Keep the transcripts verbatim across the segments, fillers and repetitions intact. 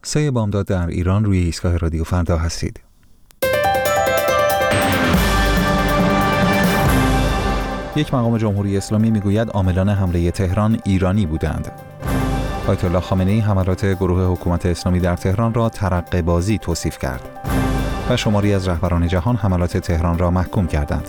سه بامداد در ایران روی ایستگاه رادیو فردا هستید. یک مقام جمهوری اسلامی میگوید عاملان حمله تهران ایرانی بودند. آیت الله خامنه‌ای حملات گروه حکومت اسلامی در تهران را ترقه بازی توصیف کرد و شماری از رهبران جهان حملات تهران را محکوم کردند.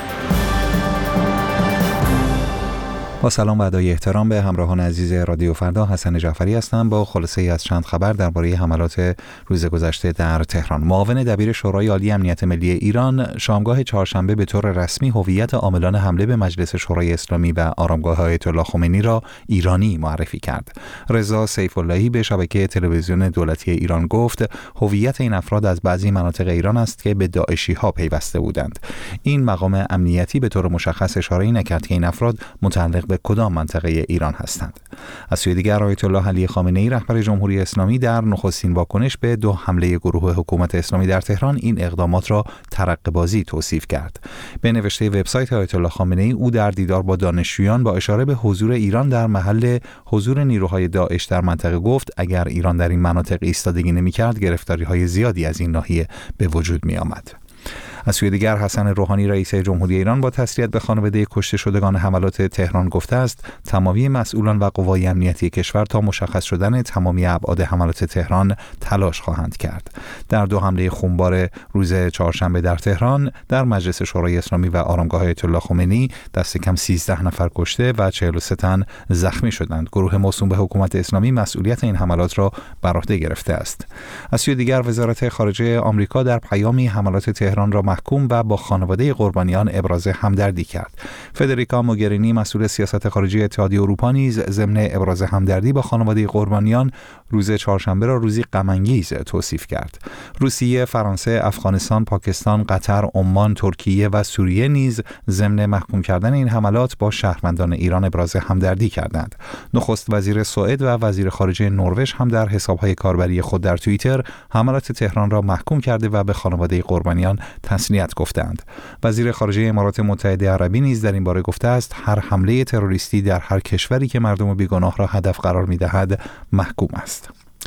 با سلام و ادای احترام به همراهان عزیز رادیو فردا، حسن جعفری هستم با خلاصه از چند خبر درباره حملات روز گذشته در تهران. معاون دبیر شورای عالی امنیت ملی ایران شامگاه چهارشنبه به طور رسمی هویت عاملان حمله به مجلس شورای اسلامی و آرامگاه آیت الله خمینی را ایرانی معرفی کرد. رضا سیف اللهی به شبکه تلویزیون دولتی ایران گفت هویت این افراد از بعضی مناطق ایران است که به داعشی ها پیوسته بودند. این مقام امنیتی به طور مشخص اشاره‌ای نکرد که این افراد متعلق به کدام منطقه ایران هستند. از سوی دیگر آیت الله علی خامنه‌ای رهبر جمهوری اسلامی در نخستین واکنش به دو حمله گروه حکومت اسلامی در تهران این اقدامات را ترقه بازی توصیف کرد. به نوشته وبسایت آیت الله خامنه‌ای، او در دیدار با دانشجویان با اشاره به حضور ایران در محل حضور نیروهای داعش در منطقه گفت اگر ایران در این مناطق ایستادگی نمی‌کرد گرفتاری‌های زیادی از این ناحیه به وجود می‌آمد. از سوی دیگر حسن روحانی رئیس جمهوری ایران با تسلیت به خانواده کشته شدگان حملات تهران گفته است تمامی مسئولان و قوای امنیتی کشور تا مشخص شدن تمامی ابعاد حملات تهران تلاش خواهند کرد. در دو حمله خونبار روز چهارشنبه در تهران در مجلس شورای اسلامی و آرامگاه آیت الله خمینی دست کم سیزده نفر کشته و چهل و سه تن زخمی شدند. گروه موسوم به حکومت اسلامی مسئولیت این حملات را بر عهده گرفته است. از سوی دیگر وزارت خارجه آمریکا در پیامی حملات تهران را محکوم و با خانواده قربانیان ابراز همدردی کرد. فدریکا موگرینی مسئول سیاست خارجی اتحادیه اروپا نیز ضمن ابراز همدردی با خانواده قربانیان روز چهارشنبه را روزی غم‌انگیز توصیف کرد. روسیه، فرانسه، افغانستان، پاکستان، قطر، عمان، ترکیه و سوریه نیز ضمن محکوم کردن این حملات با شهروندان ایران ابراز همدردی کردند. نخست وزیر سوئد و وزیر خارجه نروژ هم در حساب‌های کاربری خود در توییتر حملات تهران را محکوم کرده و به خانواده قربانیان تسلیت گفتند. وزیر خارجه امارات متحده عربی نیز در این باره گفته است هر حمله تروریستی در هر کشوری که مردم بیگناه را هدف قرار می‌دهد محکوم است.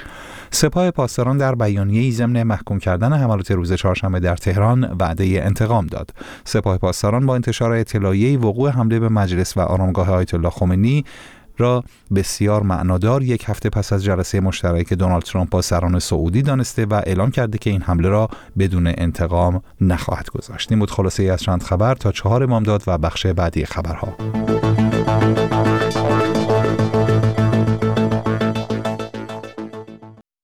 سپاه پاسداران در بیانیه‌ای ضمن محکوم کردن حملات روز چهارشنبه در تهران وعده انتقام داد. سپاه پاسداران با انتشار اطلاعیه‌ای وقوع حمله به مجلس و آرامگاه آیت الله خمینی را بسیار معنادار یک هفته پس از جلسه مشترک دونالد ترامپ با سران سعودی دانسته و اعلام کرده که این حمله را بدون انتقام نخواهد گذاشت. این بود خلاصه از چند خبر. تا چهار بامداد و بخش بعدی خبرها.